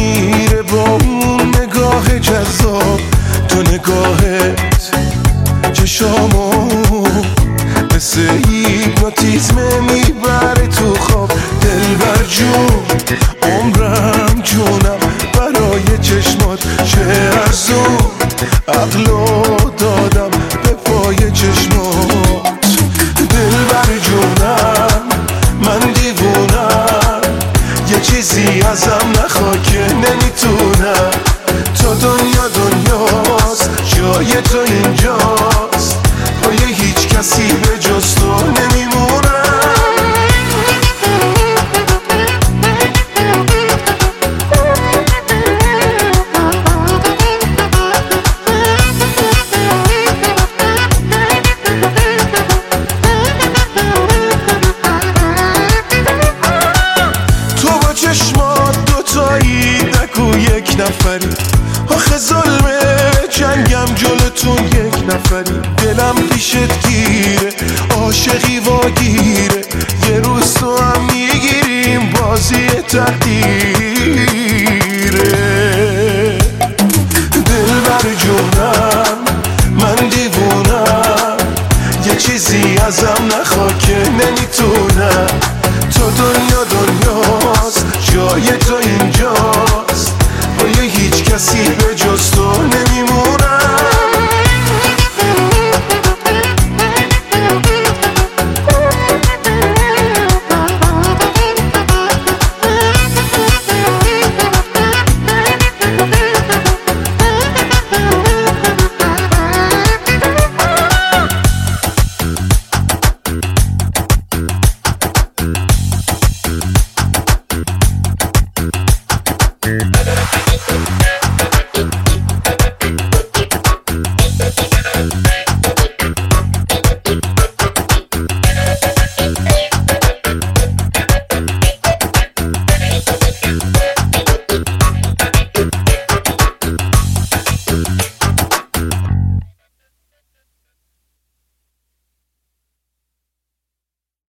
میره با اون نگاه جذاب. تو نگاهت چشامو مثل هیپنوتیزم میبره تو خواب. دلبر جون عمرم جونم برای چشمات، چه ارزون عقلو دادم به پای چشمات. دلبر جونم من دیوونم، یه چیزی ازم نخوا که نمیتونم. تو دنیاست، جای تو اینجاست، پای هیچ کسی به جز تو نمیمونم. تو با چشمات دوتایی نگو یک نفری، آخه ظلمه جنگم جلوتون یک نفری. دلم پیشت گیره، عاشقی واگیره، یه روز تو هم میگیریم بازی تقدیر.